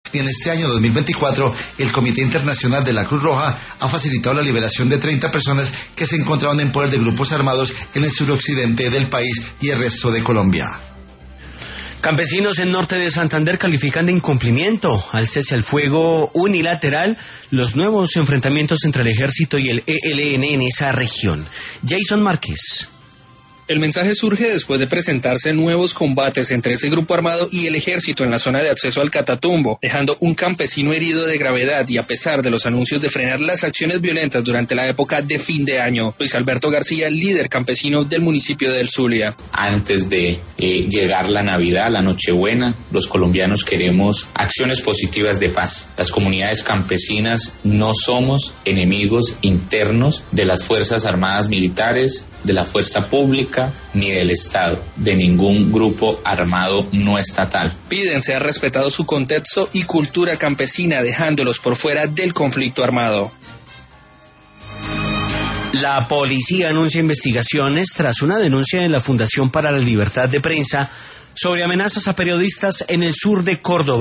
En este año 2024, el Comité Internacional de la Cruz Roja ha facilitado la liberación de 30 personas que se encontraban en poder de grupos armados en el suroccidente del país y el resto de Colombia. Campesinos en norte de Santander califican de incumplimiento al cese al fuego unilateral los nuevos enfrentamientos entre el ejército y el ELN en esa región. Jason Márquez. El mensaje surge después de presentarse nuevos combates entre ese grupo armado y el ejército en la zona de acceso al Catatumbo, dejando un campesino herido de gravedad y a pesar de los anuncios de frenar las acciones violentas durante la época de fin de año. Luis Alberto García, líder campesino del municipio del Zulia. Antes de llegar la Navidad, la Nochebuena, los colombianos queremos acciones positivas de paz. Las comunidades campesinas no somos enemigos internos de las Fuerzas Armadas Militares, de la fuerza pública, ni del Estado, de ningún grupo armado no estatal. Piden ser respetado su contexto y cultura campesina, dejándolos por fuera del conflicto armado. La policía anuncia investigaciones tras una denuncia de la Fundación para la Libertad de Prensa sobre amenazas a periodistas en el sur de Córdoba.